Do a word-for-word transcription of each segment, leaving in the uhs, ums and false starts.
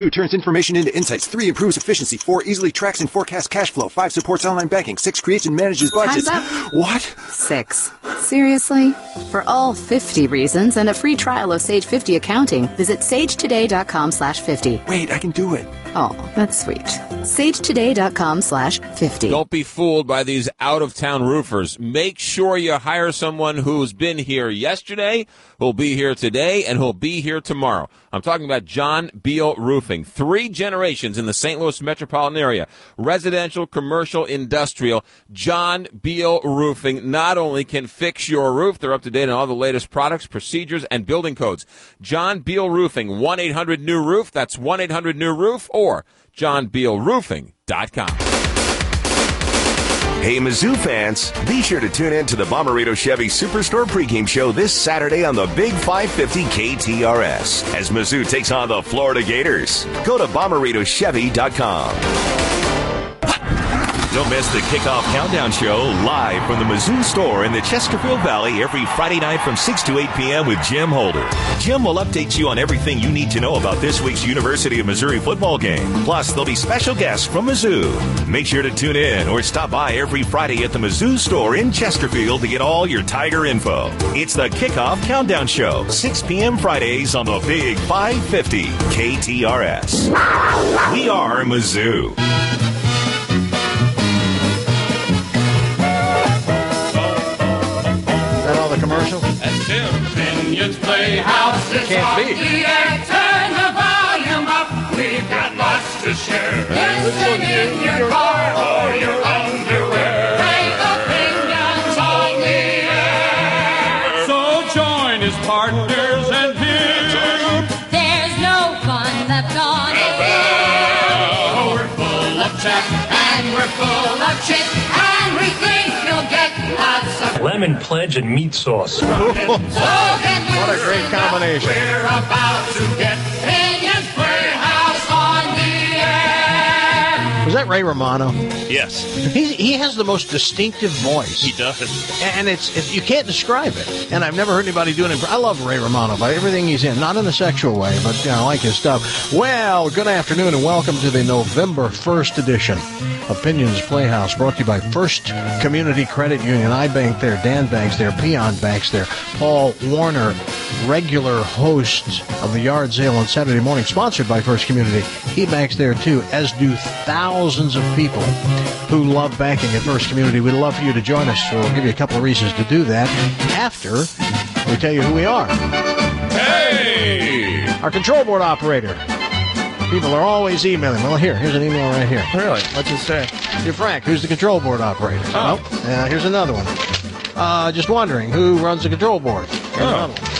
Two, turns information into insights. Three, improves efficiency. Four, easily tracks and forecasts cash flow. Five, supports online banking. Six, creates and manages budgets. Time's up. What? Six. Seriously? For all fifty reasons and a free trial of Sage fifty accounting, visit sagetoday.com slash 50. Wait, I can do it. Oh, that's sweet. sagetoday.com slash 50. Don't be fooled by these out-of-town roofers. Make sure you hire someone who's been here yesterday, who'll be here today, and who'll be here tomorrow. I'm talking about John Beal Roofing. Three generations in the Saint Louis metropolitan area. Residential, commercial, industrial. John Beal Roofing not only can fix your roof, they're up to date on all the latest products, procedures, and building codes. John Beal Roofing, one eight hundred new roof. That's one eight hundred new roof or john beal roofing dot com. Hey, Mizzou fans, be sure to tune in to the Bommarito Chevy Superstore pregame show this Saturday on the Big five fifty K T R S as Mizzou takes on the Florida Gators. Go to bommarito chevy dot com. Don't miss the Kickoff Countdown Show live from the Mizzou store in the Chesterfield Valley every Friday night from six to eight p.m. with Jim Holder. Jim will update you on everything you need to know about this week's University of Missouri football game. Plus, there'll be special guests from Mizzou. Make sure to tune in or stop by every Friday at the Mizzou store in Chesterfield to get all your Tiger info. It's the Kickoff Countdown Show, six p.m. Fridays on the Big five fifty K T R S. We are Mizzou. Commercial? That's Tim. Vineyards Playhouse is Can't on be. the air. Turn the volume up. We've got lots to share. Listen in your car or your underwear. Great opinions on the air. So join his partners and him. There's no fun left on it. We're full of chat and we're full of chit and we think you'll get lots of lemon pledge and meat sauce. What a great combination. We're about to get Vineyards Playhouse on the air. Was that Ray Romano? Yes. He's, he has the most distinctive voice. He does. And it's, it's you can't describe it. And I've never heard anybody doing it. I love Ray Romano by everything he's in. Not in a sexual way, but you know, I like his stuff. Well, good afternoon and welcome to the November first edition of Vineyards Playhouse, brought to you by First Community Credit Union. I bank there, Dan banks there, Peon banks there. Paul Warner, regular host of the Yard Sale on Saturday morning, sponsored by First Community. He banks there too, as do thousands of people who love banking at First Community. We'd love for you to join us. So we'll give you a couple of reasons to do that after we tell you who we are. Hey! Our control board operator. People are always emailing. Well, here, here's an email right here. Really? What's it say? You're Frank, who's the control board operator. Oh. Well, uh, here's another one. Uh, just wondering, who runs the control board? Here's Oh. another one.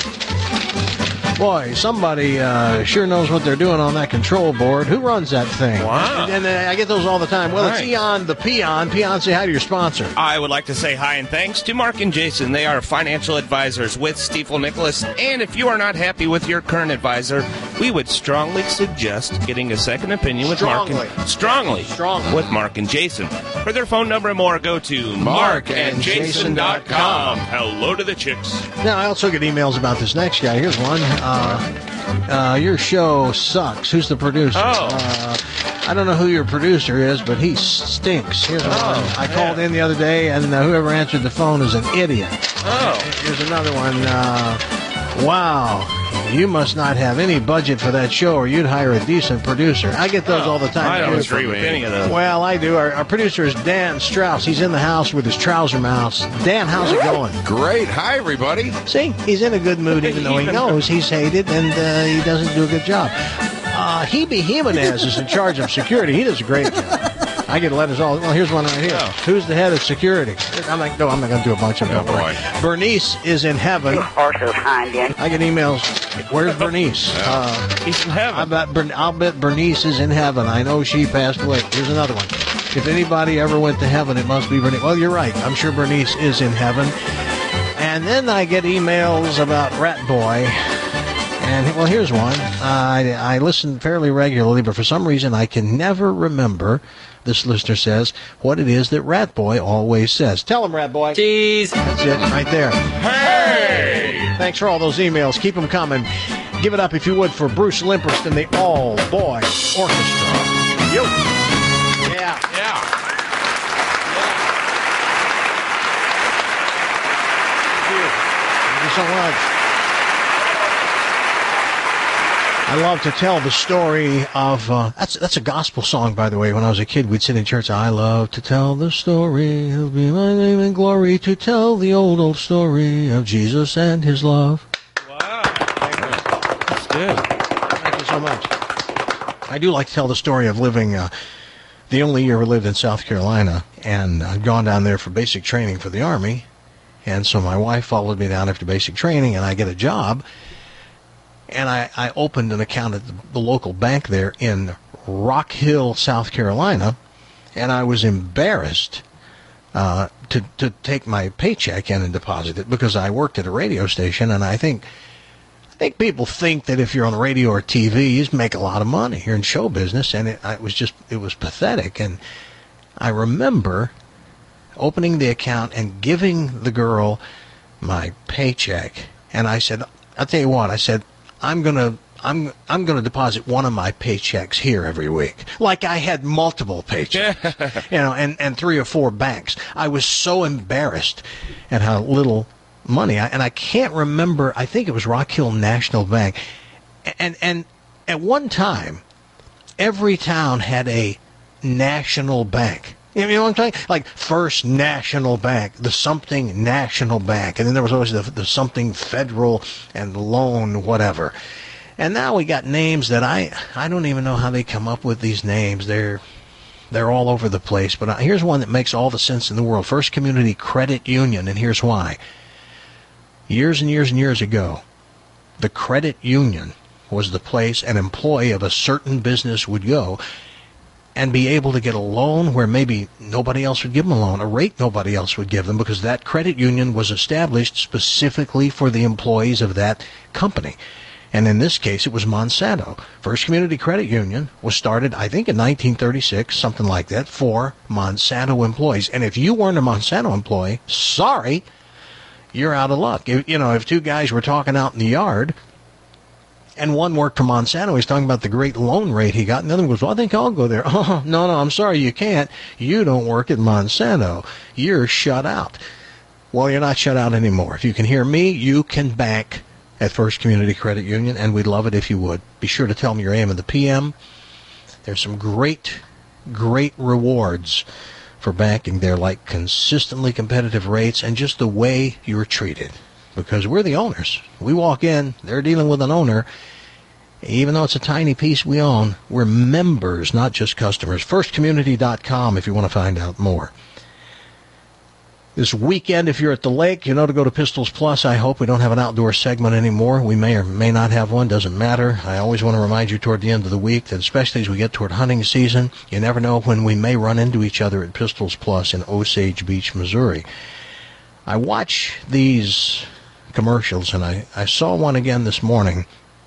Boy, somebody uh, sure knows what they're doing on that control board. Who runs that thing? Wow. And, and uh, I get those all the time. Well, it's Right. Eon the Peon. Peon, say hi to your sponsor. I would like to say hi and thanks to Mark and Jason. They are financial advisors with Stifel Nicholas. And if you are not happy with your current advisor, we would strongly suggest getting a second opinion with Strongly. Mark and strongly, Strongly. with Mark and Jason. For their phone number and more, go to mark and jason dot com. Hello to the chicks. Now, I also get emails about this next guy. Here's one. Uh, uh, your show sucks. Who's the producer? Oh. Uh, I don't know who your producer is, but he stinks. Here's one. Oh, I yeah. called in the other day, and uh, whoever answered the phone is an idiot. Oh. Here's another one. Uh, wow. You must not have any budget for that show, or you'd hire a decent producer. I get those Oh, all the time. I don't too. agree with any of those. Well, I do. Our, our producer is Dan Strauss. He's in the house with his trouser mounts. Dan, how's it going? Great. Hi, everybody. See, he's in a good mood, even though he knows he's hated and uh, he doesn't do a good job. Uh, Hebe Jimenez is in charge of security. He does a great job. I get letters all. Well, here's one right here. Oh. Who's the head of security? I'm like, no, I'm not going to do a bunch of them. Oh, boy. Bernice is in heaven. I get emails. Where's Bernice? Uh, He's in I heaven. bet Bern- I'll bet Bernice is in heaven. I know she passed away. Here's another one. If anybody ever went to heaven, it must be Bernice. Well, you're right. I'm sure Bernice is in heaven. And then I get emails about Rat Boy. And, well, here's one. I, I listen fairly regularly, but for some reason I can never remember, this listener says, what it is that Rat Boy always says. Tell him, Rat Boy. Cheese. That's it, right there. Hey! Thanks for all those emails. Keep them coming. Give it up, if you would, for Bruce Limperst and the All Boy Orchestra. Yo. Yeah. Yeah. Thank you so much. I love to tell the story of, uh, that's that's a gospel song, by the way. When I was a kid, we'd sit in church. I love to tell the story. It'll be my name and glory to tell the old, old story of Jesus and his love. Wow. That's good. Thank you so much. I do like to tell the story of living, uh, the only year we lived in South Carolina, and I'd gone down there for basic training for the Army. And so my wife followed me down after basic training, and I get a job. And I, I opened an account at the, the local bank there in Rock Hill, South Carolina, and I was embarrassed uh, to to take my paycheck in and deposit it because I worked at a radio station, and I think I think people think that if you're on the radio or T V, you just make a lot of money. You're in show business, and it, it was just it was pathetic. And I remember opening the account and giving the girl my paycheck, and I said, "I'll tell you what," I said. I'm gonna I'm I'm gonna deposit one of my paychecks here every week, like I had multiple paychecks, you know, and, and three or four banks. I was so embarrassed at how little money, I, and I can't remember. I think it was Rock Hill National Bank, and and at one time, every town had a national bank. You know what I'm saying? Like First National Bank, the something National Bank, and then there was always the, the something Federal and Loan, whatever. And now we got names that I I don't even know how they come up with these names. They're they're all over the place. But here's one that makes all the sense in the world: First Community Credit Union, and here's why. Years and years and years ago, the credit union was the place an employee of a certain business would go and be able to get a loan where maybe nobody else would give them a loan, a rate nobody else would give them, because that credit union was established specifically for the employees of that company. And in this case, it was Monsanto. First Community Credit Union was started, I think, in nineteen thirty-six, something like that, for Monsanto employees. And if you weren't a Monsanto employee, sorry, you're out of luck. If, you know, if two guys were talking out in the yard, and one worked for Monsanto, he's talking about the great loan rate he got, and the other one goes, well, I think I'll go there. Oh, no, no, I'm sorry, you can't. You don't work at Monsanto. You're shut out. Well, you're not shut out anymore. If you can hear me, you can bank at First Community Credit Union, and we'd love it if you would. Be sure to tell them your A M and the P M. There's some great, great rewards for banking there, like consistently competitive rates and just the way you're treated. Because we're the owners. We walk in, they're dealing with an owner. Even though it's a tiny piece we own, we're members, not just customers. first community dot com if you want to find out more. This weekend, if you're at the lake, you know to go to Pistols Plus. I hope we don't have an outdoor segment anymore. We may or may not have one. Doesn't matter. I always want to remind you toward the end of the week that especially as we get toward hunting season, you never know when we may run into each other at Pistols Plus in Osage Beach, Missouri. I watch these commercials, and I, I saw one again this morning,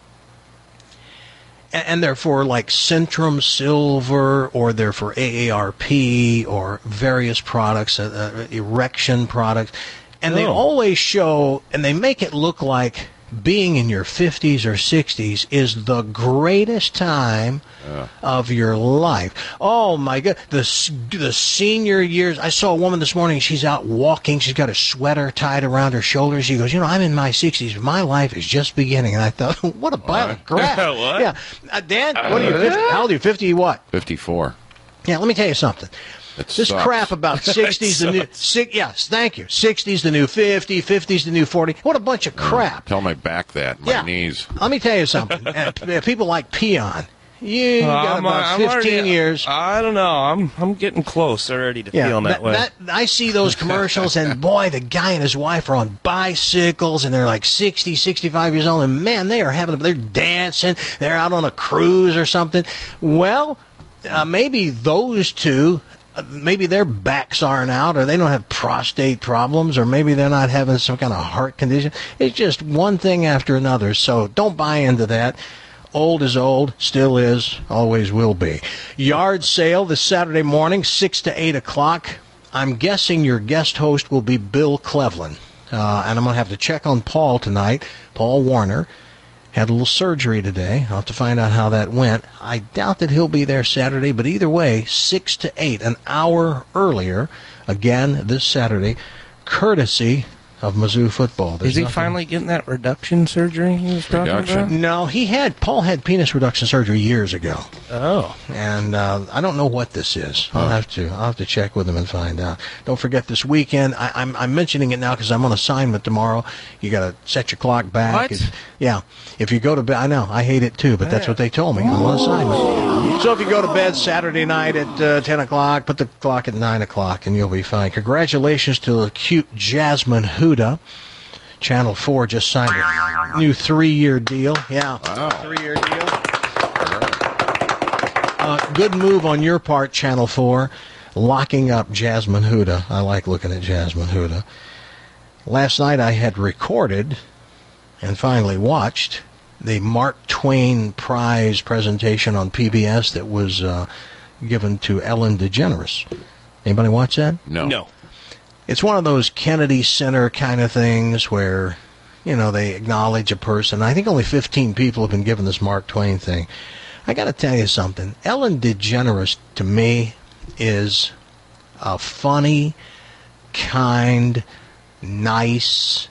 and, and they're for like Centrum Silver, or they're for A A R P, or various products, uh, uh, erection products, and oh. they always show, and they make it look like being in your fifties or sixties is the greatest time uh. of your life. Oh, my God. The, the senior years. I saw a woman this morning. She's out walking. She's got a sweater tied around her shoulders. She goes, you know, I'm in my sixties. My life is just beginning. And I thought, what a pile of crap. What? Yeah. Uh, Dan, what are you, fifty, how old are you? fifty what? fifty-four. Yeah, let me tell you something. It this sucks. crap about sixties the new six, yes, thank you. sixties the new fifty, fifties the new forty. What a bunch of crap. Uh, tell my back that, my yeah. knees. Let me tell you something. uh, people like Peon. You got uh, about I'm fifteen already, years. I don't know. I'm I'm getting close already to yeah, feeling that, that way. That, I see those commercials, and boy, the guy and his wife are on bicycles, and they're like sixty, sixty-five years old, and man, they are having, they're dancing, they're out on a cruise or something. Well, uh, maybe those two, maybe their backs aren't out, or they don't have prostate problems, or maybe they're not having some kind of heart condition. It's just one thing after another, so don't buy into that. Old is old, still is, always will be. Yard sale this Saturday morning, six to eight o'clock. I'm guessing your guest host will be Bill Cleveland. Uh, and I'm going to have to check on Paul tonight, Paul Warner. had a little surgery today. I'll have to find out how that went. I doubt that he'll be there Saturday, but either way, six to eight, an hour earlier, again this Saturday, courtesy of Mizzou football. There's Is he nothing- finally getting that reduction surgery he was talking Reduction? about? No, he had, Paul had penis reduction surgery years ago. Oh. And uh, I don't know what this is. I'll have to I'll have to check with him and find out. Don't forget this weekend. I, I'm I'm mentioning it now because I'm on assignment tomorrow. You got to set your clock back. What? If- yeah. If you go to bed, I know I hate it too, but that's what they told me. I'm on assignment. So if you go to bed Saturday night at uh, ten o'clock, put the clock at nine o'clock, and you'll be fine. Congratulations to the cute Jasmine Huda. Channel four just signed a new three-year deal. Yeah, Wow. three-year deal. Uh, good move on your part, Channel four, locking up Jasmine Huda. I like looking at Jasmine Huda. Last night I had recorded and finally watched the Mark Twain Prize presentation on P B S that was uh, given to Ellen DeGeneres. Anybody watch that? No. No. It's one of those Kennedy Center kind of things where, you know, they acknowledge a person. I think only fifteen people have been given this Mark Twain thing. I got to tell you something. Ellen DeGeneres, to me, is a funny, kind, nice,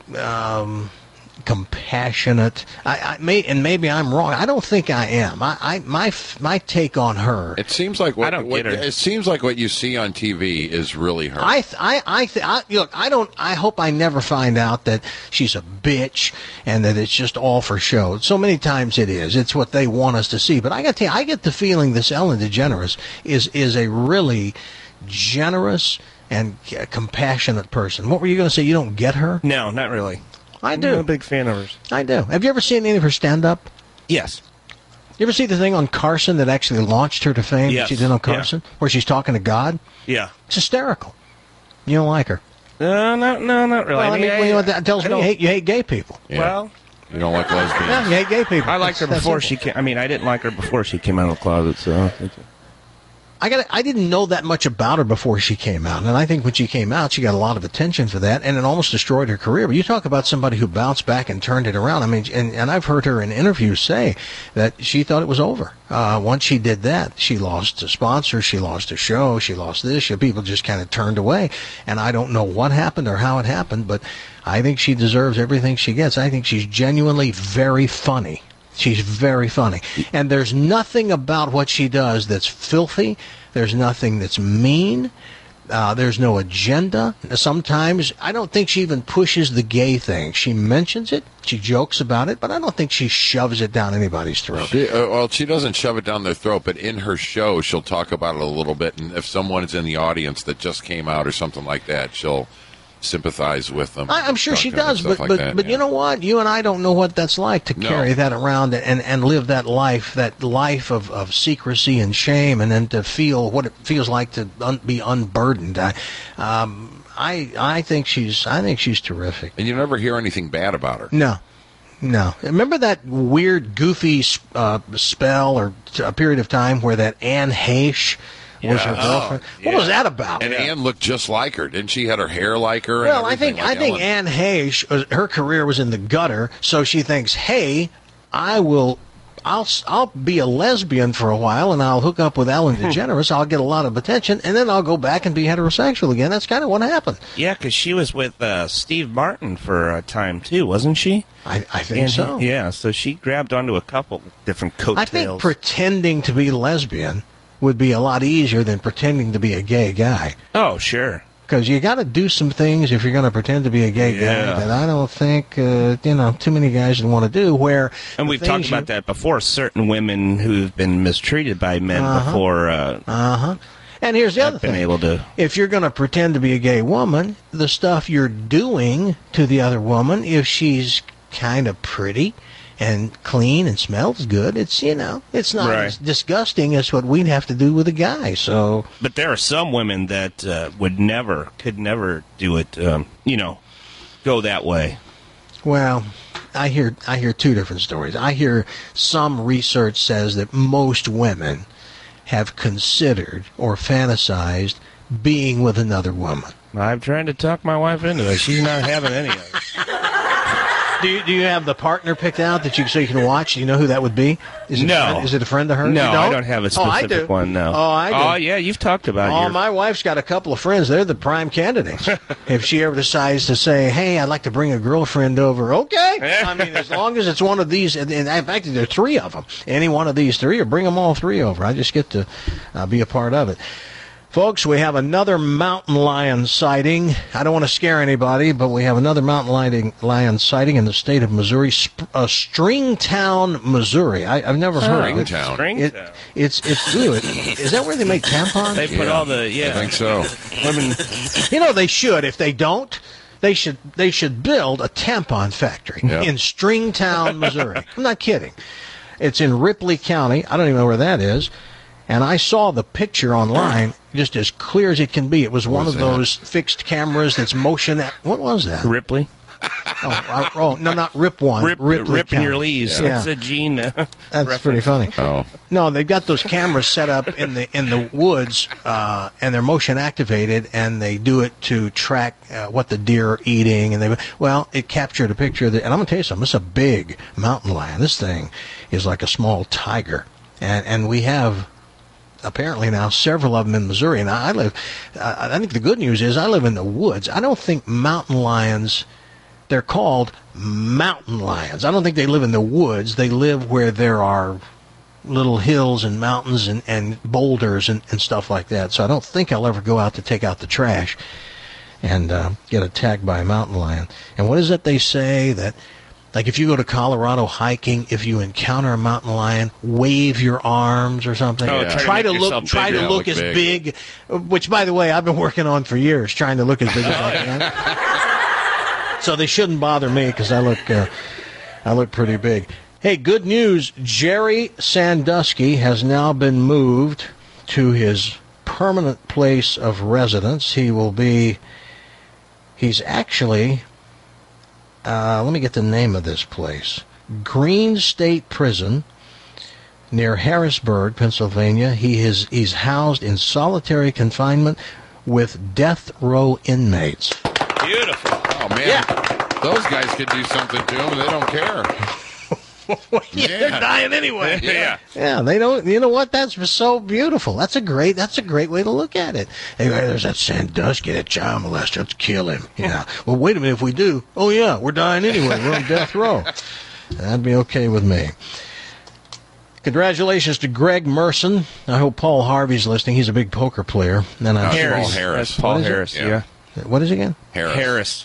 um, compassionate. I, I may, and maybe I'm wrong. I don't think I am. I, I my my take on her. It seems like what, I don't what get her. it seems like what you see on T V is really her. I, th- I, I, th- I, look, I don't, I hope I never find out that she's a bitch and that it's just all for show. So many times it is. It's what they want us to see. But I got to tell you, I get the feeling this Ellen DeGeneres is, is a really generous and uh, compassionate person. What were you going to say? You don't get her? No, not really. I I'm do. a big fan of hers. I do. Have you ever seen any of her stand-up? Yes. You ever see the thing on Carson that actually launched her to fame? Yes. She did on Yeah. Carson, where she's talking to God. Yeah. It's hysterical. You don't like her. No, no, no, not really. Well, I mean, I, well, you know what that tells I me? You don't- hate, you hate gay people. Yeah. Well, You don't like lesbians. Yeah, you hate gay people. I liked her That's- that's before simple. she came. I mean, I didn't like her before she came out of the closet, so. I got. I didn't know that much about her before she came out, and I think when she came out, she got a lot of attention for that, and it almost destroyed her career. But you talk about somebody who bounced back and turned it around. I mean, and, and I've heard her in interviews say that she thought it was over. Uh, once she did that, she lost a sponsor, she lost a show, she lost this. She, people just kind of turned away, and I don't know what happened or how it happened, but I think she deserves everything she gets. I think she's genuinely very funny. She's very funny. And there's nothing about what she does that's filthy. There's nothing that's mean. Uh, there's no agenda. Sometimes, I don't think she even pushes the gay thing. She mentions it, she jokes about it, but I don't think she shoves it down anybody's throat. She, uh, well, she doesn't shove it down their throat, but in her show, she'll talk about it a little bit. And if someone is in the audience that just came out or something like that, she'll sympathize with them. I, I'm sure Talk she to them and does, stuff but like but, that, but yeah. you know what? You and I don't know what that's like to No. carry that around and, and live that life, that life of, of secrecy and shame, and then to feel what it feels like to un, be unburdened. I, um, I I think she's I think she's terrific. And you never hear anything bad about her. No. No. Remember that weird, goofy uh, spell or t- a period of time where that Anne Heche was her Yeah. girlfriend? Oh, what yeah. was that about? And Anne looked just like her, didn't she? Had her hair like her. Well, and I think everything I like think Ellen. Anne Heche, uh, her career was in the gutter, so she thinks, "Hey, I will, I'll I'll be a lesbian for a while, and I'll hook up with Ellen DeGeneres. I'll get a lot of attention, and then I'll go back and be heterosexual again." That's kind of what happened. Yeah, because she was with uh, Steve Martin for a time, too, wasn't she? I, I think And so. he- yeah, so she grabbed onto a couple different coattails. I think pretending to be lesbian would be a lot easier than pretending to be a gay guy. Oh, sure. Because you got to do some things if you're going to pretend to be a gay Yeah. guy that I don't think, uh, you know, too many guys would want to do. Where And the we've talked things you- about that before. Certain women who've been mistreated by men Uh-huh. before uh, Uh-huh. And here's the have other been thing. able to. If you're going to pretend to be a gay woman, the stuff you're doing to the other woman, if she's kind of pretty and clean and smells good, it's, you know, it's not Right. as disgusting as what we'd have to do with a guy. So, But there are some women that uh, would never, could never do it, um, you know, go that way. well, I hear I hear two different stories. I hear some research says that most women have considered or fantasized being with another woman. I've tried to talk my wife into it. She's not having any of it. do, you, do you have the partner picked out that you so you can watch? Do you know who that would be? Is it No. A friend, is it a friend of hers? No, You I don't have a Oh, I specific do. one, no. Oh, I do. Oh, yeah, you've talked about Oh, your... my wife's got a couple of friends. They're the prime candidates. If she ever decides to say, hey, I'd like to bring a girlfriend over, okay. I mean, as long as it's one of these, and, and in fact, there are three of them. Any one of these three, or bring them all three over. I just get to uh, be a part of it. Folks, we have another mountain lion sighting. I don't want to scare anybody, but we have another mountain lion, lion sighting in the state of Missouri, Sp- uh, Stringtown, Missouri. I, I've never heard of it. Stringtown. Stringtown. It, it's it's good. Is that where they make tampons? They put Yeah, all the... Yeah. I think so. Women... You know, they should. If they don't, they should they should build a tampon factory Yeah. in Stringtown, Missouri. I'm not kidding. It's in Ripley County. I don't even know where that is. And I saw the picture online just as clear as it can be. It was one was of that? those fixed cameras that's motion. At, what was that? Ripley? Oh, I, oh, no, not Rip One. Rip, Ripley ripping County. your leaves. Yeah. That's a gene. Uh, That's reference. pretty funny. Oh. No, they've got those cameras set up in the in the woods, uh, and they're motion activated, and they do it to track uh, what the deer are eating. And they well, it captured a picture of the. And I'm gonna tell you something. This is a big mountain lion. This thing is like a small tiger, and and we have. Apparently now several of them in Missouri, and I live. Uh, I think the good news is I live in the woods. I don't think mountain lions. They're called mountain lions. I don't think they live in the woods. They live where there are little hills and mountains and, and boulders and, and stuff like that. So I don't think I'll ever go out to take out the trash and uh, get attacked by a mountain lion. And what is it they say that, like if you go to Colorado hiking, if you encounter a mountain lion, wave your arms or something. Oh, Yeah. try to to make look, yourself try bigger. to Yeah, look look as big. big. Which, by the way, I've been working on for years, trying to look as big as I can. So they shouldn't bother me because I look, uh, I look pretty big. Hey, good news! Jerry Sandusky has now been moved to his permanent place of residence. He will be. He's actually. Uh, let me get the name of this place. Green State Prison near Harrisburg, Pennsylvania. He is he's housed in solitary confinement with death row inmates. Beautiful. Oh, man. Yeah. Those guys could do something to them, and they don't care. yeah, they're Yeah. dying anyway. Yeah. Yeah, they don't. You know what? That's so beautiful. That's a great. That's a great way to look at it. Hey, there's that Sandusky, that child molester. Let's kill him. Yeah. Well, wait a minute. If we do, oh yeah, we're dying anyway. We're on death row. That'd be okay with me. Congratulations to Greg Merson. I hope Paul Harvey's listening. He's a big poker player. And I'm sure Harris. Paul Harris. That's Paul What is it? Harris, Yeah. yeah. What is it again? Harris. Harris.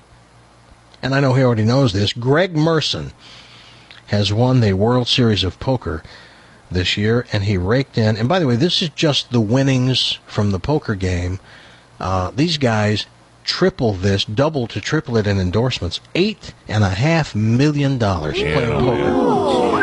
And I know he already knows this. Greg Merson has won the World Series of Poker this year, and he raked in. And by the way, this is just the winnings from the poker game. Uh, these guys triple this, double to triple it in endorsements. Eight and a half million dollars playing poker.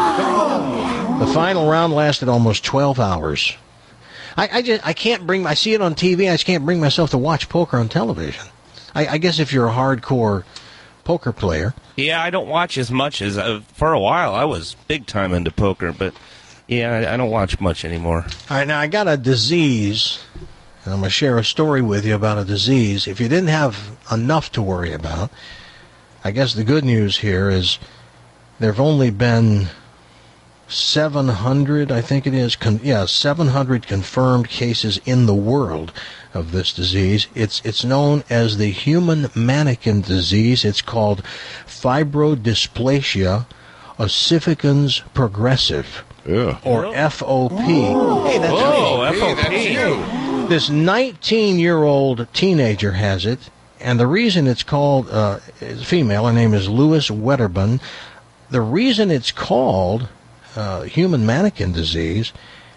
The final round lasted almost twelve hours. I, I just I can't bring. I see it on T V. I just can't bring myself to watch poker on television. I, I guess if you're a hardcore poker player. Yeah, I don't watch as much as uh, for a while. I was big time into poker, but yeah, I, I don't watch much anymore. All right, now I got a disease, and I'm going to share a story with you about a disease. If you didn't have enough to worry about, I guess the good news here is there have only been seven hundred, I think it is, con- yeah, seven hundred confirmed cases in the world of this disease. It's it's known as the human mannequin disease. It's called fibrodysplasia ossificans progressive, Ugh. or F O P. Hey, that's Oh, me. F O P. That's you. This nineteen-year-old teenager has it, and the reason it's called, uh, is female, her name is Louis Wetterman. The reason it's called uh, human mannequin disease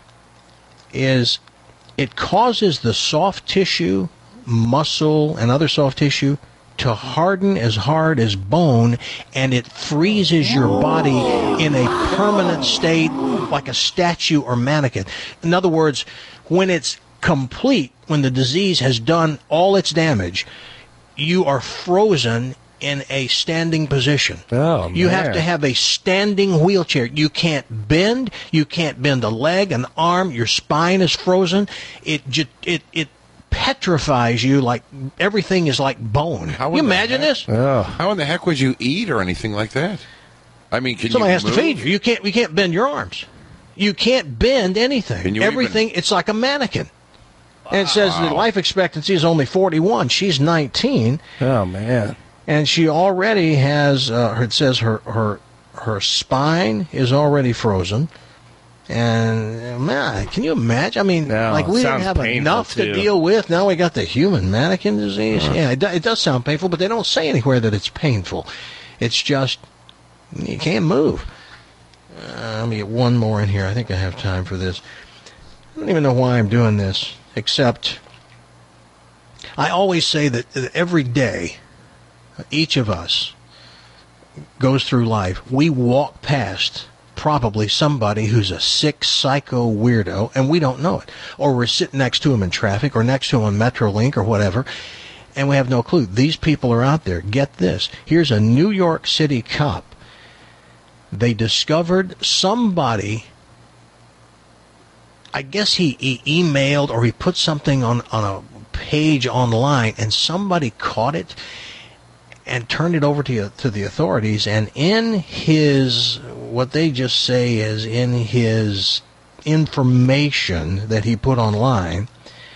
is it causes the soft tissue, muscle, and other soft tissue to harden as hard as bone, and it freezes your body in a permanent state like a statue or mannequin. In other words, when it's complete, when the disease has done all its damage, you are frozen in a standing position. Oh, you man. have to have a standing wheelchair. You can't bend. You can't bend a leg, an arm. Your spine is frozen. It ju- it it petrifies you like everything is like bone. How you in the imagine heck- this? Oh. How in the heck would you eat or anything like that? I mean, can Somebody you has move? to feed you. You can't. You can't bend your arms. You can't bend anything. Can you Everything. It's like a mannequin. And it says the life expectancy is only forty-one. She's nineteen. Oh, man. And she already has. Uh, it says her her her spine is already frozen. And man, can you imagine? I mean, No, like we didn't sounds have painful, enough to too. deal with. Now we got the human mannequin disease. Yeah, it, do, it does sound painful, but they don't say anywhere that it's painful. It's just you can't move. Uh, let me get one more in here. I think I have time for this. I don't even know why I'm doing this, except I always say that that every day, each of us goes through life. We walk past probably somebody who's a sick psycho weirdo, and we don't know it. Or we're sitting next to him in traffic, or next to him on Metrolink, or whatever, and we have no clue. These people are out there. Get this. Here's a New York City cop. They discovered somebody, I guess he, he emailed or he put something on, on a page online, and somebody caught it and turned it over to to the authorities. And in his, what they just say is in his information that he put online,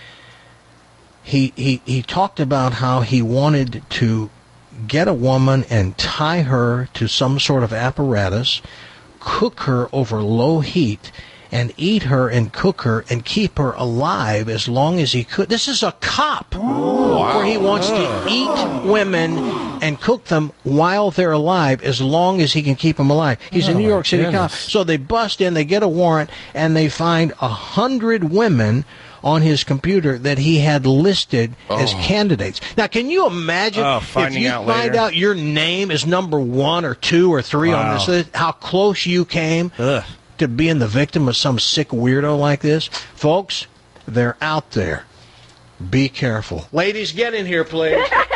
he he, he talked about how he wanted to get a woman and tie her to some sort of apparatus, cook her over low heat, and eat her and cook her and keep her alive as long as he could. This is a cop where he wants to eat women and cook them while they're alive as long as he can keep them alive. He's a Oh, New my York City cop. goodness. So they bust in, they get a warrant, and they find a hundred women on his computer that he had listed as candidates. Now, can you imagine Oh, if finding you out find later. out your name is number one or two or three on Wow. this list, how close you came Ugh. to being the victim of some sick weirdo like this? Folks, they're out there. Be careful. Ladies, get in here, please.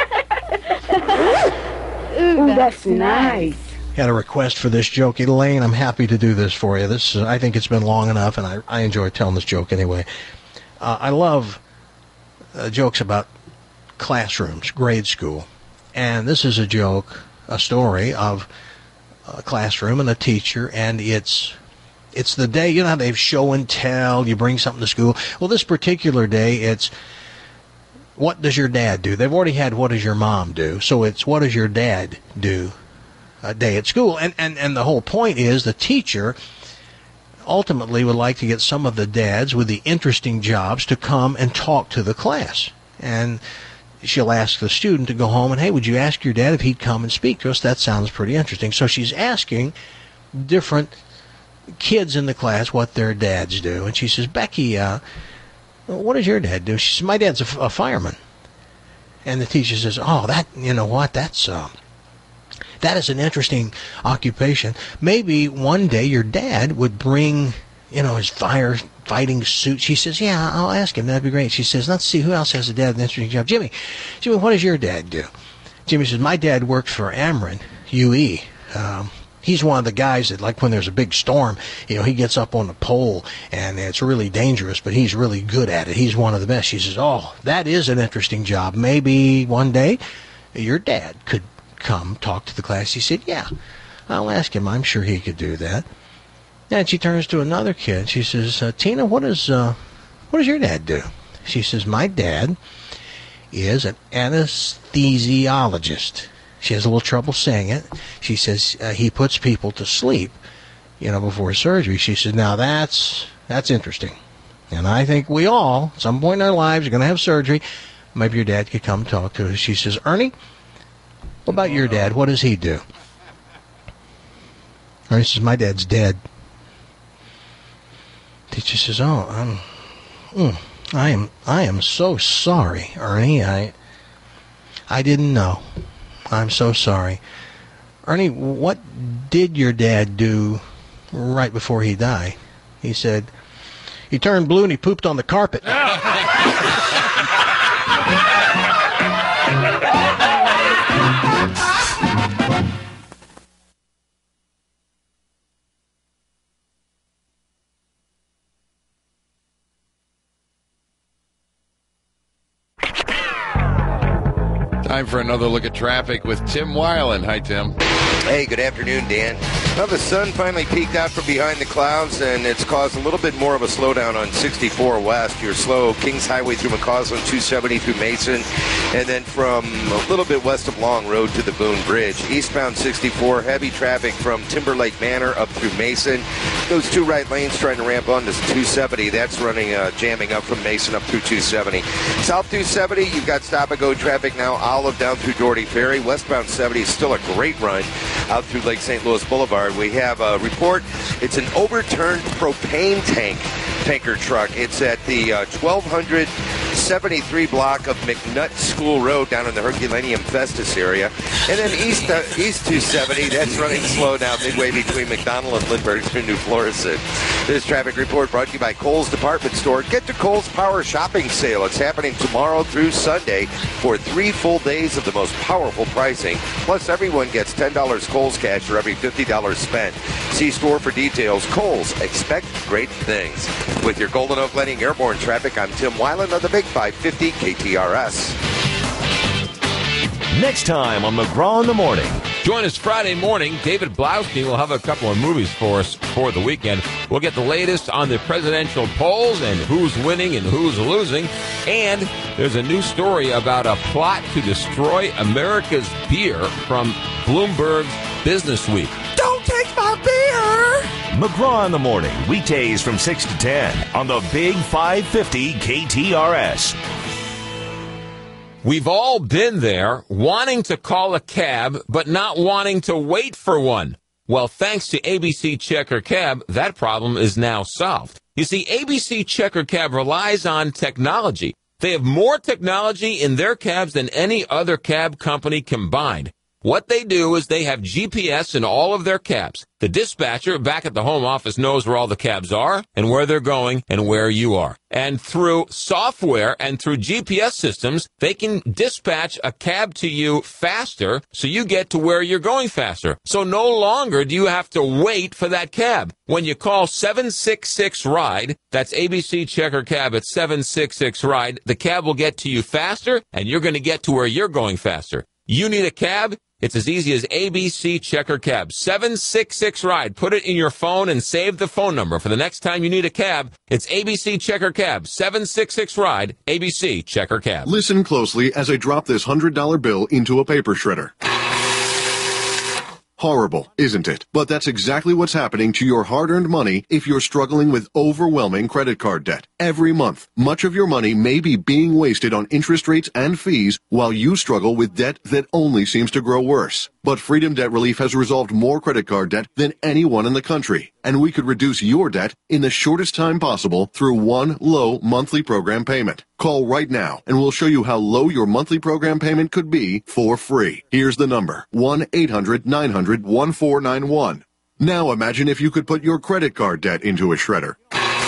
Ooh, that's nice. Had a request for this joke, Elaine. I'm happy to do this for you. This is, I think it's been long enough, and I, I enjoy telling this joke anyway. Uh, I love uh, jokes about classrooms, grade school. And this is a joke, a story of a classroom and a teacher, and it's it's the day, you know how they have show and tell, you bring something to school. Well, this particular day, it's what does your dad do? They've already had what does your mom do, so it's what does your dad do a day at school. And, and, and the whole point is the teacher ultimately would like to get some of the dads with the interesting jobs to come and talk to the class. And she'll ask the student to go home and, hey, would you ask your dad if he'd come and speak to us? That sounds pretty interesting. So she's asking different kids in the class what their dads do. And she says, Becky, uh, what does your dad do? She says, my dad's a, a fireman. And the teacher says, oh, that, you know what, that's, uh, that is an interesting occupation. Maybe one day your dad would bring, you know, his fire fighting suit. She says, yeah, I'll ask him. That'd be great. She says, let's see, who else has a dad with an interesting job? Jimmy, Jimmy, what does your dad do? Jimmy says, my dad works for Ameren, U E. Um, he's one of the guys that, like, when there's a big storm, you know, he gets up on the pole, and it's really dangerous, but he's really good at it. He's one of the best. She says, oh, that is an interesting job. Maybe one day your dad could come talk to the class. He said, yeah, I'll ask him. I'm sure he could do that. And she turns to another kid. She says, uh, Tina, what does, uh, what does your dad do? She says, my dad is an anesthesiologist. She has a little trouble saying it. She says uh, he puts people to sleep, you know, before surgery. She says, now that's that's interesting. And I think we all, at some point in our lives, are going to have surgery. Maybe your dad could come talk to us. She says, Ernie, what about your dad? What does he do? Ernie says, my dad's dead. Teacher says, oh, I'm, mm, I am, I am so sorry, Ernie. I, I didn't know. I'm so sorry. Ernie, what did your dad do right before he died? He said, he turned blue and he pooped on the carpet. Time for another look at traffic with Tim Weiland. Hi, Tim. Hey, good afternoon, Dan. Well, the sun finally peeked out from behind the clouds, and it's caused a little bit more of a slowdown on sixty-four West. You're slow Kings Highway through McCausland, two seventy through Mason, and then from a little bit west of Long Road to the Boone Bridge. Eastbound sixty-four, heavy traffic from Timberlake Manor up through Mason. Those two right lanes trying to ramp onto two seventy. That's running, uh, jamming up from Mason up through two seventy. South two seventy, you've got stop-and-go traffic now, Olive down through Doherty Ferry. Westbound seventy is still a great run out through Lake Saint Louis Boulevard. We have a report. It's an overturned propane tank tanker truck. It's at the uh, twelve seventy-three block of McNutt School Road down in the Herculaneum Festus area. And then east uh, east two seventy, that's running slow now midway between McDonald and Lindbergh through New Florissant. This traffic report brought to you by Kohl's Department Store. Get to Kohl's Power Shopping Sale. It's happening tomorrow through Sunday for three full days of the most powerful pricing. Plus, everyone gets ten dollars Kohl's cash for every fifty dollars spent. See store for details. Kohl's, expect great things. With your Golden Oak Landing Airborne traffic, I'm Tim Weiland on the Big five fifty K T R S. Next time on McGraw in the Morning. Join us Friday morning. David Blaustein will have a couple of movies for us for the weekend. We'll get the latest on the presidential polls and who's winning and who's losing. And there's a new story about a plot to destroy America's beer from Bloomberg's Business Week. Don't take my beer! McGraw in the Morning, weekdays from six to ten on the Big five fifty K T R S. We've all been there, wanting to call a cab, but not wanting to wait for one. Well, thanks to A B C Checker Cab, that problem is now solved. You see, A B C Checker Cab relies on technology. They have more technology in their cabs than any other cab company combined. What they do is they have G P S in all of their cabs. The dispatcher back at the home office knows where all the cabs are and where they're going and where you are. And through software and through G P S systems, they can dispatch a cab to you faster so you get to where you're going faster. So no longer do you have to wait for that cab. When you call seven six six RIDE, that's A B C Checker Cab at seven six six RIDE, the cab will get to you faster and you're going to get to where you're going faster. You need a cab? It's as easy as A B C Checker Cab. seven six six RIDE. Put it in your phone and save the phone number. For the next time you need a cab, it's A B C Checker Cab. seven six six RIDE. A B C Checker Cab. Listen closely as I drop this one hundred dollar bill into a paper shredder. Horrible, isn't it? But that's exactly what's happening to your hard-earned money if you're struggling with overwhelming credit card debt. Every month, much of your money may be being wasted on interest rates and fees while you struggle with debt that only seems to grow worse. But Freedom Debt Relief has resolved more credit card debt than anyone in the country, and we could reduce your debt in the shortest time possible through one low monthly program payment. Call right now, and we'll show you how low your monthly program payment could be for free. Here's the number, one eight hundred nine hundred one four nine one. Now imagine if you could put your credit card debt into a shredder.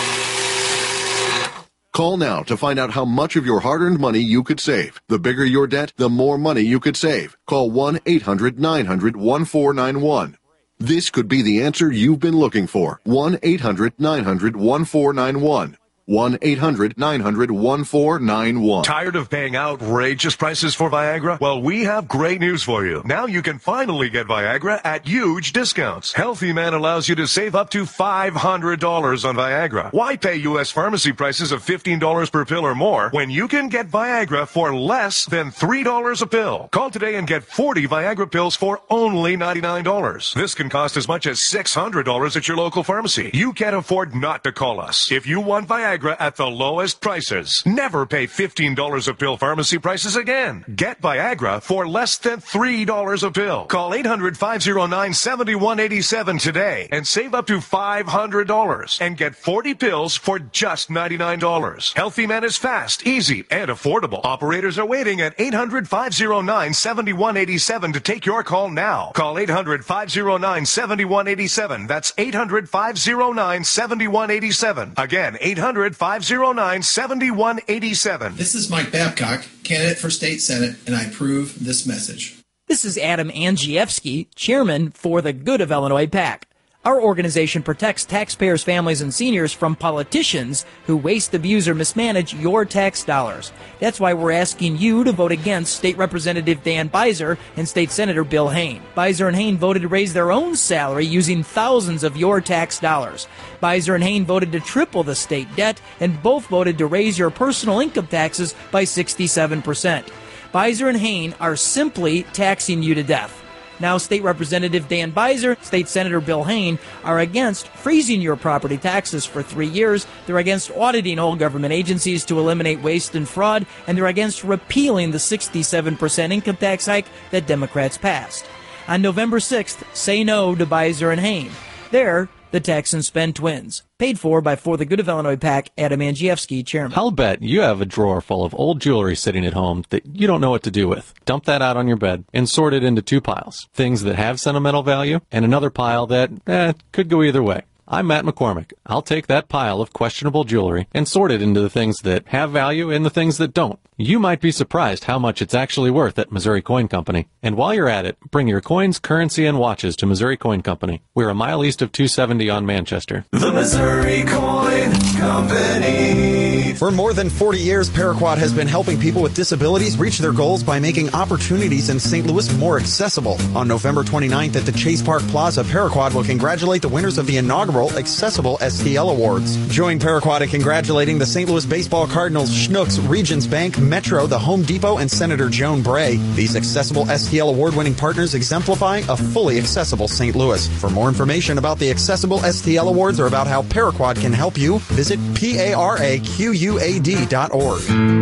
Call now to find out how much of your hard-earned money you could save. The bigger your debt, the more money you could save. Call one eight hundred nine hundred one four nine one. This could be the answer you've been looking for. one eight hundred nine hundred one four nine one. one eight hundred nine hundred one four nine one. Tired of paying outrageous prices for Viagra? Well, we have great news for you. Now you can finally get Viagra at huge discounts. Healthy Man allows you to save up to five hundred dollars on Viagra. Why pay U S pharmacy prices of fifteen dollars per pill or more when you can get Viagra for less than three dollars a pill? Call today and get forty Viagra pills for only ninety-nine dollars. This can cost as much as six hundred dollars at your local pharmacy. You can't afford not to call us. If you want Viagra at the lowest prices, never pay fifteen dollars a pill pharmacy prices again. Get Viagra for less than three dollars a pill. Call eight hundred five oh nine seven one eight seven today and save up to five hundred dollars and get forty pills for just ninety-nine dollars. Healthy Man is fast, easy, and affordable. Operators are waiting at eight hundred five oh nine seven one eight seven to take your call now. Call eight hundred five oh nine seven one eight seven. That's eight hundred five oh nine seven one eight seven. Again, eight hundred five oh nine seven one eight seven. This is Mike Babcock, candidate for state senate, and I approve this message. This is Adam Andrzejewski, chairman for the Good of Illinois PAC. Our organization protects taxpayers, families, and seniors from politicians who waste, abuse, or mismanage your tax dollars. That's why we're asking you to vote against State Representative Dan Beiser and State Senator Bill Hain. Beiser and Hain voted to raise their own salary using thousands of your tax dollars. Beiser and Hain voted to triple the state debt, and both voted to raise your personal income taxes by sixty-seven percent. Beiser and Hain are simply taxing you to death. Now, State Representative Dan Beiser, State Senator Bill Hain are against freezing your property taxes for three years. They're against auditing all government agencies to eliminate waste and fraud, and they're against repealing the sixty-seven percent income tax hike that Democrats passed. On November sixth, say no to Beiser and Hain. They're the Tax and Spend twins. Paid for by For the Good of Illinois PAC, Adam Andrzejewski, chairman. I'll bet you have a drawer full of old jewelry sitting at home that you don't know what to do with. Dump that out on your bed and sort it into two piles. Things that have sentimental value and another pile that, eh, could go either way. I'm Matt McCormick. I'll take that pile of questionable jewelry and sort it into the things that have value and the things that don't. You might be surprised how much it's actually worth at Missouri Coin Company. And while you're at it, bring your coins, currency, and watches to Missouri Coin Company. We're a mile east of two seventy on Manchester. The Missouri Coin Company. For more than forty years, Paraquat has been helping people with disabilities reach their goals by making opportunities in Saint Louis more accessible. On November twenty-ninth at the Chase Park Plaza, Paraquat will congratulate the winners of the inaugural Accessible S T L Awards. Join Paraquat in congratulating the Saint Louis Baseball Cardinals, Schnucks, Regions Bank, Metro, the Home Depot, and Senator Joan Bray. These Accessible S T L Award-winning partners exemplify a fully accessible Saint Louis. For more information about the Accessible S T L Awards or about how Paraquat can help you, visit P A R A Q U A D dot org.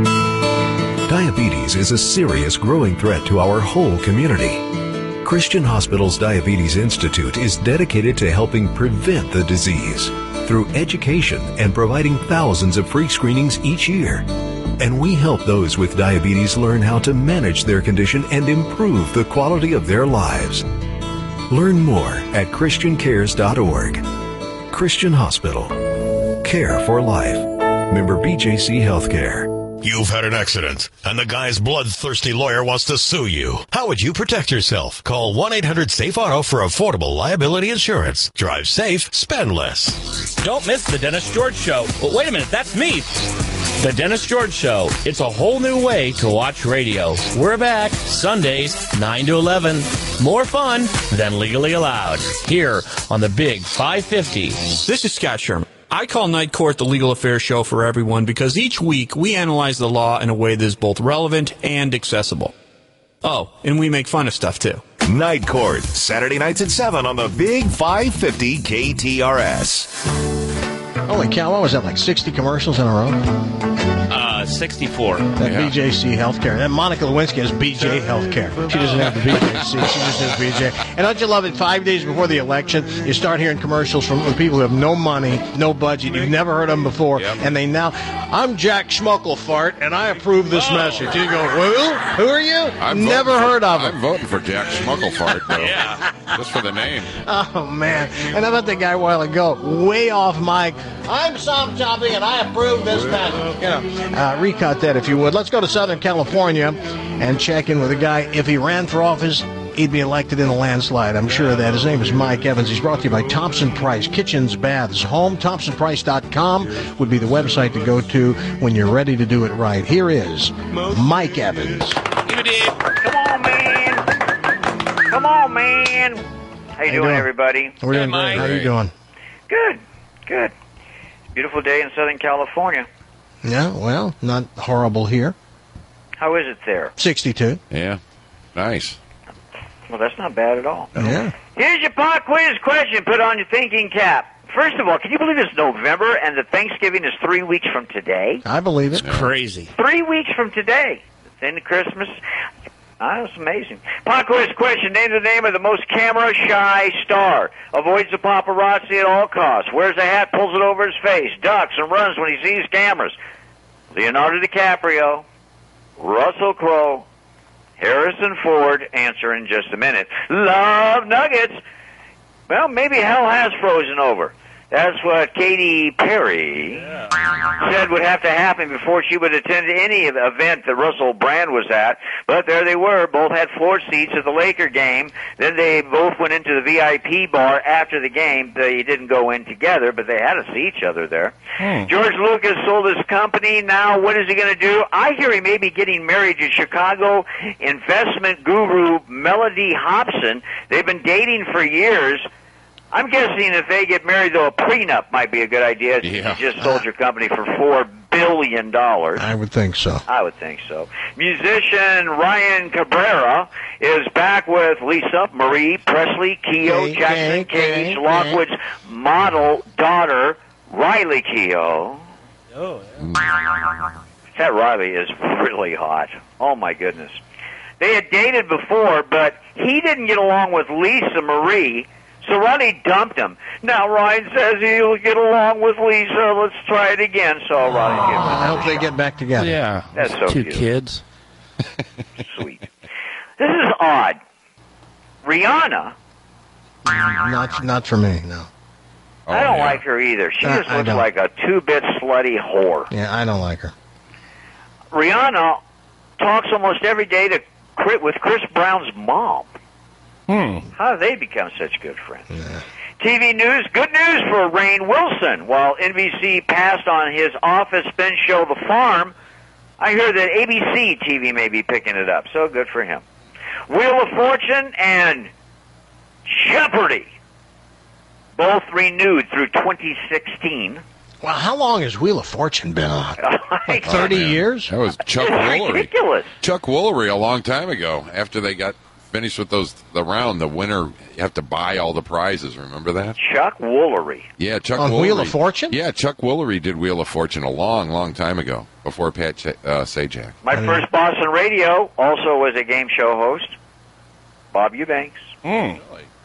Diabetes is a serious growing threat to our whole community. Christian Hospital's Diabetes Institute is dedicated to helping prevent the disease through education and providing thousands of free screenings each year. And we help those with diabetes learn how to manage their condition and improve the quality of their lives. Learn more at Christian cares dot org. Christian Hospital. Care for life. Member B J C Healthcare. You've had an accident, and the guy's bloodthirsty lawyer wants to sue you. How would you protect yourself? Call one eight hundred SAFE Auto for affordable liability insurance. Drive safe, spend less. Don't miss the Dennis George Show. Well, wait a minute, that's me. The Dennis George Show. It's a whole new way to watch radio. We're back Sundays, nine to eleven. More fun than legally allowed. Here on the Big five fifty. This is Scott Sherman. I call Night Court the legal affairs show for everyone because each week we analyze the law in a way that is both relevant and accessible. Oh, and we make fun of stuff too. Night Court, Saturday nights at seven on the Big five fifty K T R S. Holy cow, what was that, like sixty commercials in a row? Uh, sixty-four. That yeah. B J C Healthcare. That Monica Lewinsky has B J Healthcare. She doesn't have the B J C. She just has B J. And don't you love it? Five days before the election, you start hearing commercials from people who have no money, no budget. You've never heard of them before. Yep. And they now, I'm Jack Schmucklefart, and I approve this oh. message. You go, who? Who are you? I'm never heard for, of him. I'm voting for Jack Schmucklefart, though. yeah. Just for the name. Oh, man. And how about that guy a while ago? Way off mic. I'm Sam Chopping, and I approve this message. You know, uh, recut that if you would. Let's go to Southern California and check in with a guy. If he ran for office, he'd be elected in a landslide. I'm sure of that. His name is Mike Evans. He's brought to you by Thompson Price Kitchens, Baths, Home. Thompson Price dot com would be the website to go to when you're ready to do it right. Here is Mike Evans. Come on, man. Come on, man. How you, How you doing, doing, everybody? We're doing great. How you doing? Good. Good. Beautiful day in Southern California. Yeah, well, not horrible here. How is it there? sixty-two. Yeah. Nice. Well, that's not bad at all. Yeah. Here's your pop quiz question. Put on your thinking cap. First of all, can you believe it's November and that Thanksgiving is three weeks from today? I believe it. It's crazy. Three weeks from today. It's into Christmas. Ah, that's amazing. Pop quiz question. Name the name of the most camera-shy star. Avoids the paparazzi at all costs. Wears a hat, pulls it over his face. Ducks and runs when he sees cameras. Leonardo DiCaprio, Russell Crowe, Harrison Ford. Answer in just a minute. Love nuggets. Well, maybe hell has frozen over. That's what Katy Perry yeah. said would have to happen before she would attend any event that Russell Brand was at. But there they were. Both had floor seats at the Laker game. Then they both went into the V I P bar after the game. They didn't go in together, but they had to see each other there. Hmm. George Lucas sold his company. Now what is he going to do? I hear he may be getting married to Chicago investment guru Melody Hobson. They've been dating for years. I'm guessing if they get married, though, a prenup might be a good idea. Yeah. You just sold your company for four billion dollars. I would think so. I would think so. Musician Ryan Cabrera is back with Lisa Marie Presley Keough, Jackson Cage, Lockwood's model daughter, Riley Keough. Oh, yeah. That Riley is really hot. Oh, my goodness. They had dated before, but he didn't get along with Lisa Marie, so Ronnie dumped him. Now Ryan says he'll get along with Lisa. Let's try it again. So Ronnie gives him I hope another they shot. get back together. Yeah. That's so Two cute. kids. Sweet. This is odd. Rihanna, Not, not for me, no. I don't like her either. She Uh, just I looks don't. like a two-bit slutty whore. Yeah, I don't like her. Rihanna talks almost every day to Chris, with Chris Brown's mom. Hmm. How did they become such good friends? T V news, good news for Rainn Wilson. While N B C passed on his Office spin show The Farm, I hear that A B C T V may be picking it up, so good for him. Wheel of Fortune and Jeopardy, both renewed through twenty sixteen. Well, how long has Wheel of Fortune been on? Like thirty years? That was Chuck It's Woolery. ridiculous. Chuck Woolery a long time ago. After they got finished with those the round, the winner you have to buy all the prizes. Remember that? Chuck Woolery. Yeah, Chuck On Woolery. Wheel of Fortune? Yeah, Chuck Woolery did Wheel of Fortune a long, long time ago before Pat Ch- uh, Sajak. My first boss on radio also was a game show host, Bob Eubanks. Hmm.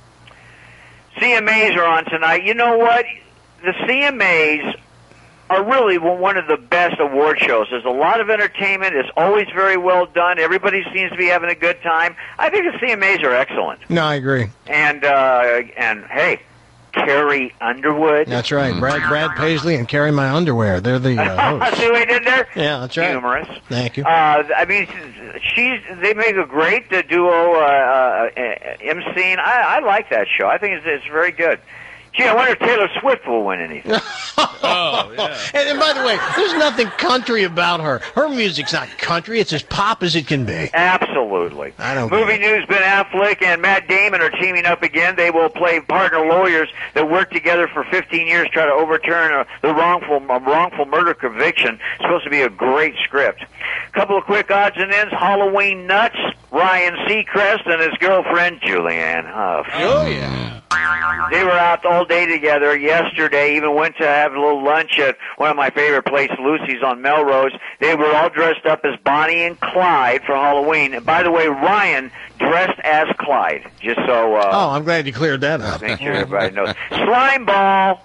C M As are on tonight. You know what? The C M As are really one of the best award shows. There's a lot of entertainment. It's always very well done. Everybody seems to be having a good time. I think the C M As are excellent. No, I agree. And uh, and hey, Carrie Underwood. That's right. Brad Brad Paisley and Carry My Underwear. They're the uh, hosts. See what I did there? Yeah, that's right. Humorous. Thank you. Uh, I mean, she's they make a great uh, duo uh, uh, emceeing. I, I like that show. I think it's, it's very good. Gee, I wonder if Taylor Swift will win anything. Oh, yeah. And, and by the way, there's nothing country about her. Her music's not country. It's as pop as it can be. Absolutely. I don't Movie news, Ben Affleck and Matt Damon are teaming up again. They will play partner lawyers that worked together for fifteen years to try to overturn a, the wrongful a wrongful murder conviction. It's supposed to be a great script. Couple of quick odds and ends. Halloween nuts. Ryan Seacrest and his girlfriend, Julianne Hough. Oh, yeah. They were out all day together yesterday, even went to have a little lunch at one of my favorite places, Lucy's on Melrose. They were all dressed up as Bonnie and Clyde for Halloween. And by the way, Ryan dressed as Clyde, just so... Uh, Oh, I'm glad you cleared that up. make sure everybody knows. Slime Ball.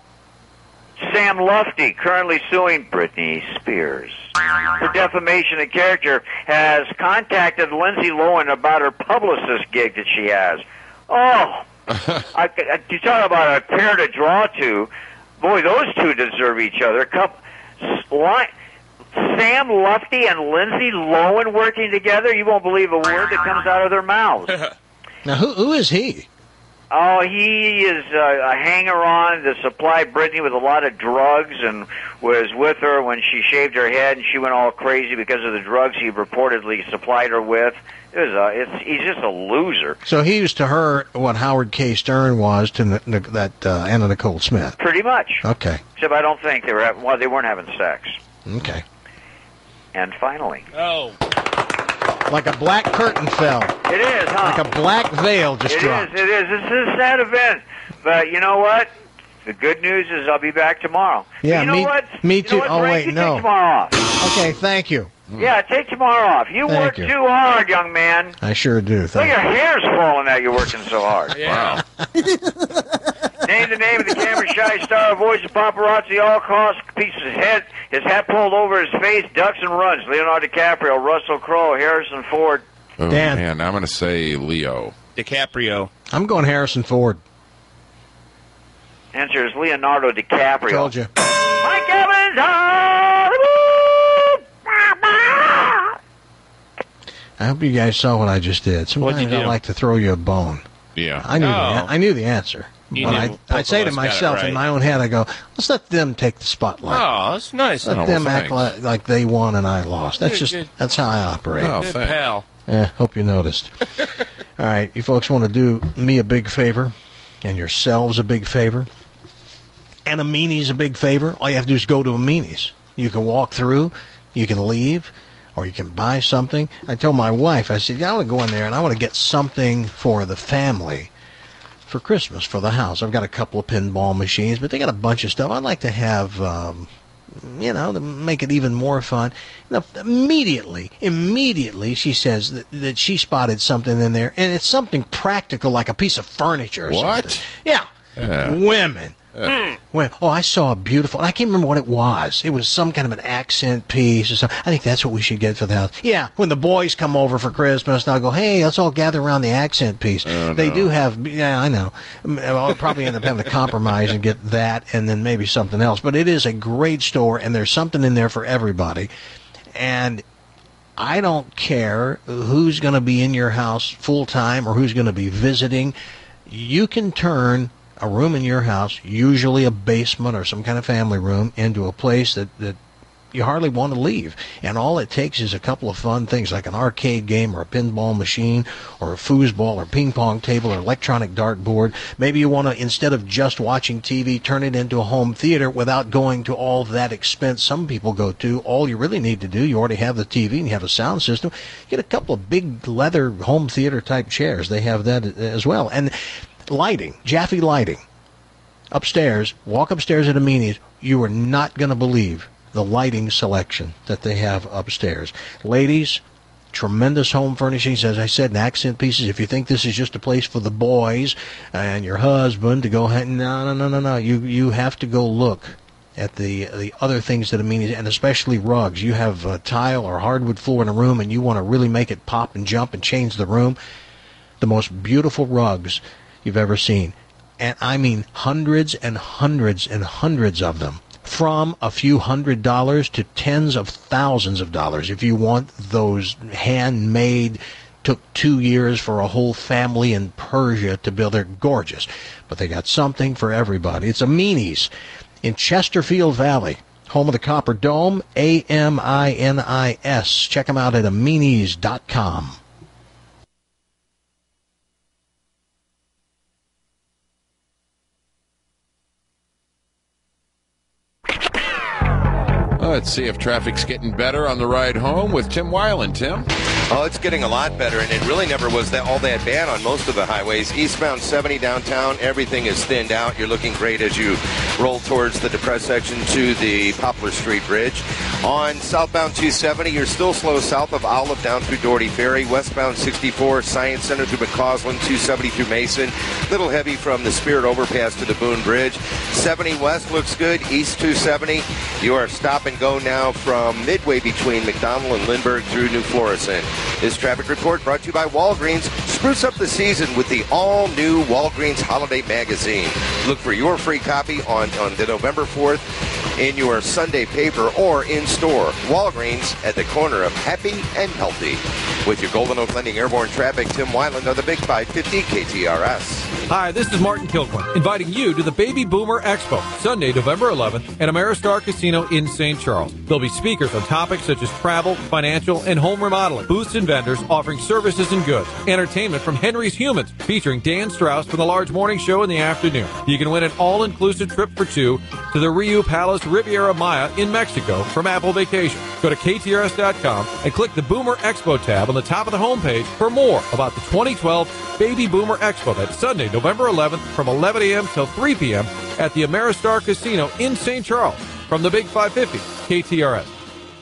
Sam Lufty currently suing Britney Spears for defamation of character, has contacted Lindsay Lohan about her publicist gig that she has. Oh, I, I, you talk about a pair to draw to. Boy, those two deserve each other. Couple, Sli- Sam Lufty and Lindsay Lohan working together, you won't believe a word that comes out of their mouths. Now, who who is he? Oh, he is uh, a hanger-on that supplied Britney with a lot of drugs and was with her when she shaved her head and she went all crazy because of the drugs he reportedly supplied her with. It was a, it's, he's just a loser. So he was to her what Howard K. Stern was to N- N- that uh, Anna Nicole Smith. Pretty much. Okay. Except I don't think they were having, well, they weren't having sex. Okay. And finally. Oh. Like a black curtain fell. It is, huh? Like a black veil just It dropped. is, it is. This is a sad event. But you know what? The good news is I'll be back tomorrow. Yeah, you know me, what? me You know too. what, Oh, Frank? wait, You no. Take tomorrow off. Okay, thank you. Yeah, take tomorrow off. You Thank work you. too hard, young man. I sure do. Look, Thank your hair's falling out. You're working so hard. Yeah. Name the name of the camera shy star, voice of paparazzi, all costs, piece of his head, his hat pulled over his face, ducks and runs. Leonardo DiCaprio, Russell Crowe, Harrison Ford. Oh, Dan. man, I'm going to say Leo. DiCaprio. I'm going Harrison Ford. Answer is Leonardo DiCaprio. Told you. Mike Evans, I hope you guys saw what I just did. Sometimes What'd you I do? like to throw you a bone. Yeah. I knew, Oh. the, I knew the answer. You but knew I, both I of say to us got it myself right. in my own head, I go, let's let them take the spotlight. Oh, that's nice. Let Oh, them well, act thanks. like, like they won and I lost. That's Good, just good. that's how I operate. Oh, Good thanks. pal. Yeah, hope you noticed. All right, you folks want to do me a big favor and yourselves a big favor and Amini's a big favor. All you have to do is go to Amini's. You can walk through, you can leave, or you can buy something. I told my wife, I said, yeah, I want to go in there and I want to get something for the family for Christmas, for the house. I've got a couple of pinball machines, but they got a bunch of stuff. I'd like to have, um, you know, to make it even more fun. You know, immediately, immediately, she says that, that she spotted something in there, and it's something practical, like a piece of furniture or What? something. Yeah. Yeah. Women. Yeah. When, oh, I saw a beautiful, I can't remember what it was. It was some kind of an accent piece or something. I think that's what we should get for the house. Yeah, when the boys come over for Christmas, I'll go, hey, let's all gather around the accent piece. Oh, they no. do have, yeah, I know. I'll probably end up having to compromise and get that and then maybe something else. But it is a great store, and there's something in there for everybody. And I don't care who's going to be in your house full time or who's going to be visiting. You can turn a room in your house, usually a basement or some kind of family room, into a place that, that you hardly want to leave. And all it takes is a couple of fun things like an arcade game or a pinball machine or a foosball or ping pong table or electronic dartboard. Maybe you want to, instead of just watching T V, turn it into a home theater without going to all that expense some people go to. All you really need to do, you already have the T V and you have a sound system, get a couple of big leather home theater type chairs. They have that as well. And lighting, Jaffe lighting. Upstairs, walk upstairs at Amini's, you are not going to believe the lighting selection that they have upstairs. Ladies, tremendous home furnishings, as I said, and accent pieces. If you think this is just a place for the boys and your husband to go ahead, no, no, no, no, no. You you have to go look at the the other things that Amini's, and especially rugs. You have a tile or hardwood floor in a room, and you want to really make it pop and jump and change the room. The most beautiful rugs you've ever seen. And I mean hundreds and hundreds and hundreds of them. From a few hundred dollars to tens of thousands of dollars. If you want those handmade, took two years for a whole family in Persia to build. They're gorgeous. But they got something for everybody. It's Amini's in Chesterfield Valley. Home of the Copper Dome, A M I N I S. Check them out at aminis dot com. Let's see if traffic's getting better on the ride home with Tim Weiland. Tim? Oh, it's getting a lot better, and it really never was that all that bad on most of the highways. Eastbound seventy downtown, everything is thinned out. You're looking great as you roll towards the depressed section to the Poplar Street Bridge. On southbound two seventy, you're still slow south of Olive down through Doherty Ferry. Westbound sixty-four, Science Center through McCausland, two seventy through Mason. Little heavy from the Spirit Overpass to the Boone Bridge. seventy west looks good. East two seventy, you are stop and go now from midway between McDonald and Lindbergh through New Florissant. This traffic report brought to you by Walgreens. Spruce up the season with the all-new Walgreens Holiday Magazine. Look for your free copy on, on the November fourth in your Sunday paper or in store. Walgreens at the corner of happy and healthy. With your Golden Oak Lending Airborne Traffic, Tim Weiland on the Big five fifty K T R S. Hi, this is Martin Kilcoin, inviting you to the Baby Boomer Expo, Sunday, November eleventh, at Ameristar Casino in Saint Charles. There'll be speakers on topics such as travel, financial, and home remodeling, booths and vendors offering services and goods, entertainment from Henry's Humans, featuring Dan Strauss for the large morning show in the afternoon. You can win an all-inclusive trip for two to the Riu Palace Riviera Maya in Mexico from Apple Vacation. Go to K T R S dot com and click the Boomer Expo tab on the top of the homepage for more about the twenty twelve Baby Boomer Expo. That's Sunday, November eleventh from eleven a.m. till three p.m. at the Ameristar Casino in Saint Charles. From the Big five fifty, K T R S.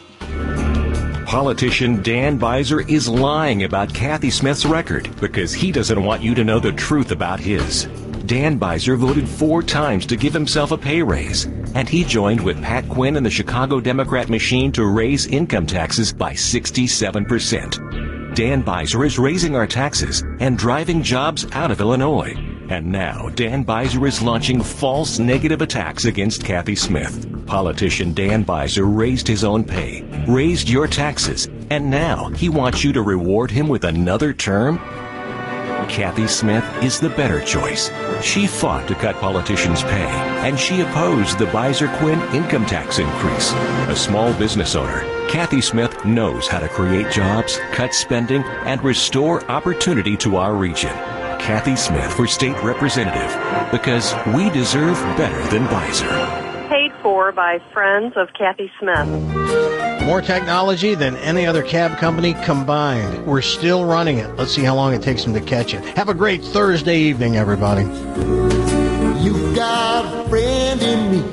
Politician Dan Beiser is lying about Kathy Smith's record because he doesn't want you to know the truth about his. Dan Beiser voted four times to give himself a pay raise, and he joined with Pat Quinn and the Chicago Democrat machine to raise income taxes by sixty-seven percent. Dan Beiser is raising our taxes and driving jobs out of Illinois. And now, Dan Beiser is launching false negative attacks against Kathy Smith. Politician Dan Beiser raised his own pay, raised your taxes, and now he wants you to reward him with another term? Kathy Smith is the better choice. She fought to cut politicians' pay, and she opposed the Beiser-Quinn income tax increase. A small business owner, Kathy Smith knows how to create jobs, cut spending, and restore opportunity to our region. Kathy Smith for state representative, because we deserve better than Beiser. Paid for by friends of Kathy Smith. More technology than any other cab company combined. We're still running it. Let's see how long it takes them to catch it. Have a great Thursday evening, everybody. You've got a friend in me.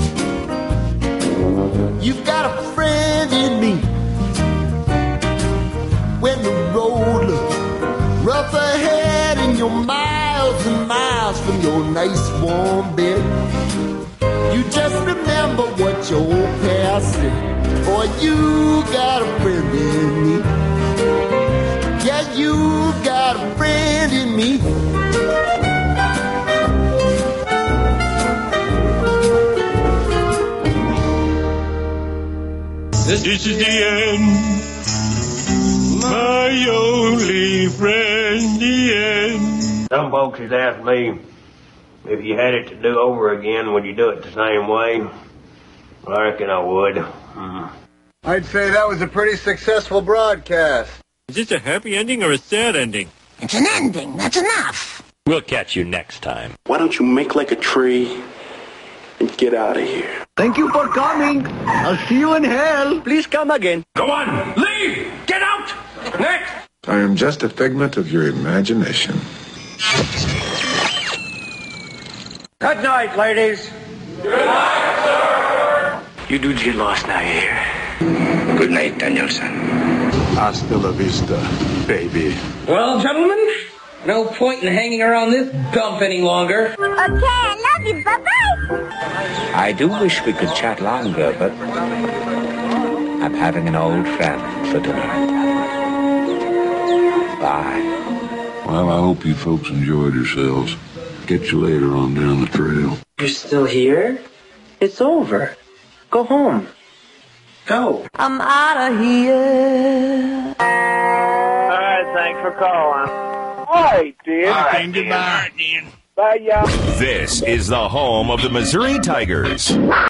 You've got a friend in me. When the road looks rough ahead and you're miles and miles from your nice warm bed, you just remember what your old past said. Boy, you got a friend in me. Yeah, you got a friend in me. This, this is the end. My only friend, the end. Some folks has asked me if you had it to do over again, would you do it the same way? Well, I reckon I would. Mm. I'd say that was a pretty successful broadcast. Is this a happy ending or a sad ending? It's an ending. That's enough. We'll catch you next time. Why don't you make like a tree and get out of here? Thank you for coming. I'll see you in hell. Please come again. Go on, leave! Get out! Next! I am just a figment of your imagination. Good night, ladies. Good night, sir. You dudes get lost now, you hear? Good night, Danielson. Hasta la vista, baby. Well, gentlemen, no point in hanging around this dump any longer. Okay, I love you. Bye-bye. I do wish we could chat longer, but I'm having an old friend for dinner. Bye. Well, I hope you folks enjoyed yourselves. Get you later on down the trail. You're still here? It's over. Go home. Go. I'm out of here. All right, thanks for calling. All right, Dan. All right, Dan. goodbye. Bye, y'all. This is the home of the Missouri Tigers.